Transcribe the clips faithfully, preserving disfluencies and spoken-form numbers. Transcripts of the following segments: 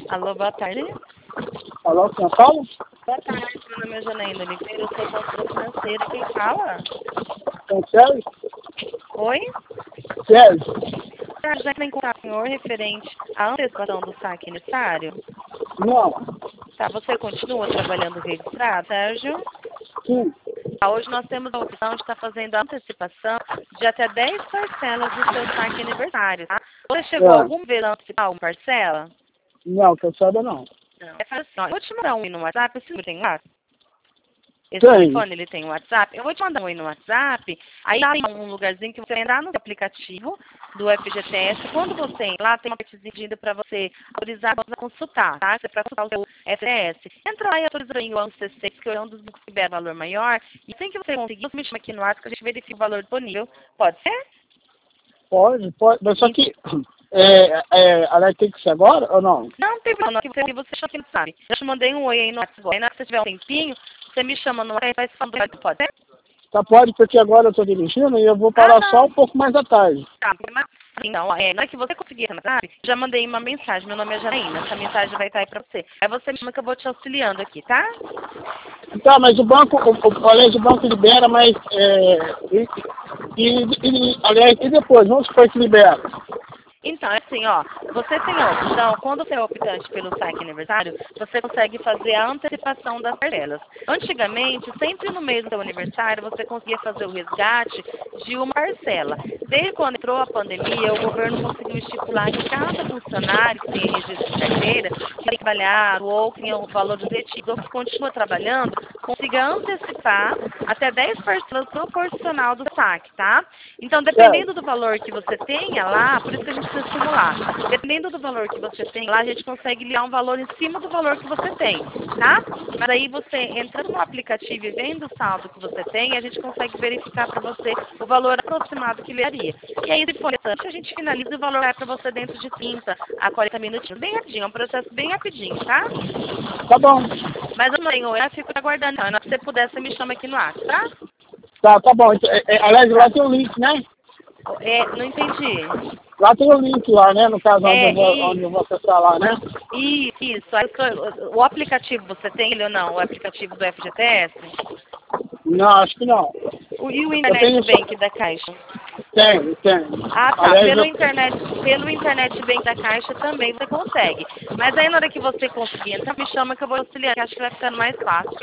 Alô, boa tarde. Alô, São Paulo? Boa tarde, meu nome é Janaína Oliveira, eu sou consultora financeira. Quem fala? São Sérgio? Oi? Sérgio? Ah, já tem contato com o senhor referente à antecipação do saque necessário? Não. Tá, você continua trabalhando registrado, Sérgio? Sim. Ah, hoje nós temos a opção de estar fazendo a antecipação de até dez parcelas do seu saque aniversário, tá? Você chegou É. alguma vez a antecipar uma parcela? Não, que eu saiba não. Não. É fácil assim, ó, eu vou te mandar um e no WhatsApp, esse número tem WhatsApp? Esse Tem. telefone, ele tem WhatsApp? Eu vou te mandar um aí no WhatsApp, aí lá tem um lugarzinho que você vai entrar no aplicativo do F G T S. Quando você entra lá, tem uma partezinha para você autorizar a consultar, tá? Você para consultar o seu F G T S. Entra lá e autoriza aí o ano C seis, que é um dos que tiver valor maior. E assim que você conseguir, você me chama aqui no WhatsApp que a gente verifica o valor disponível. Pode ser? Pode, pode. Mas só que, é, é, ela tem que ser agora ou não? Não, tem problema, que você, você chama aqui no WhatsApp. Eu te mandei um oi aí no WhatsApp. Aí na hora que você tiver um tempinho, você me chama no WhatsApp e vai se falando, pode ser? Tá, pode, porque agora eu tô dirigindo e eu vou Ah, parar não. só um pouco mais à tarde. Tá, mas, então, é, na hora que você conseguir entrar, já mandei uma mensagem. Meu nome é Janaína. Essa mensagem vai estar aí pra você. Aí você me chama que eu vou te auxiliando aqui, tá? Tá, mas o banco, o, o, aliás, o banco libera, mas, é, e, e, e, aliás, e depois, vamos supor que libera. Então, é assim, ó, você tem a opção, quando você é optante pelo saque aniversário, você consegue fazer a antecipação das parcelas. Antigamente, sempre no mês do seu aniversário, você conseguia fazer o resgate de uma parcela. Desde quando entrou a pandemia, o governo conseguiu estipular que cada funcionário que tem registro de carteira, que tem trabalhado ou que tem um valor retido ou que continua trabalhando, consiga antecipar até dez parcelas proporcional do saque, tá? Então, dependendo do valor que você tenha lá, por isso que a gente precisa simular. Dependendo do valor que você tem lá, a gente consegue ligar um valor em cima do valor que você tem, tá? Mas aí você, entrando no aplicativo e vendo o saldo que você tem, a gente consegue verificar para você o valor aproximado que levaria. E aí, se for interessante, a gente finaliza e o valor vai para você dentro de trinta a quarenta minutinhos. Bem rapidinho, é um processo bem rapidinho, tá? Tá bom. Mas eu não tenho, eu fico aguardando. Então, se você puder, você me chama aqui no WhatsApp, tá? Tá, tá bom. É, é, aliás, lá tem o link, né? É, não entendi. Lá tem o link lá, né? No caso, onde É, eu vou, e onde eu vou acessar lá, né? Isso, isso. Aí, o aplicativo, você tem ele ou não? O aplicativo do F G T S? Não, acho que não. O, e o Eu tenho Internet só... Bank da Caixa? Tem, tem. Ah, tá. Aliás, Pelo eu... internet, pelo Internet Bank da Caixa também você consegue. Mas aí na hora que você conseguir entrar, me chama que eu vou auxiliar, que acho que vai ficando mais fácil.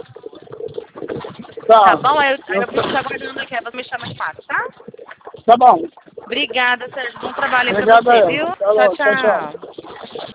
Tá Tá. bom? Aí eu, aí Eu... eu fico te aguardando aqui, aí você me chama de fácil, tá? Tá bom. Obrigada, Sérgio. Bom trabalho aí pra Obrigado você, aí. viu? Tá Tchau, bom. Tchau, tchau. tchau.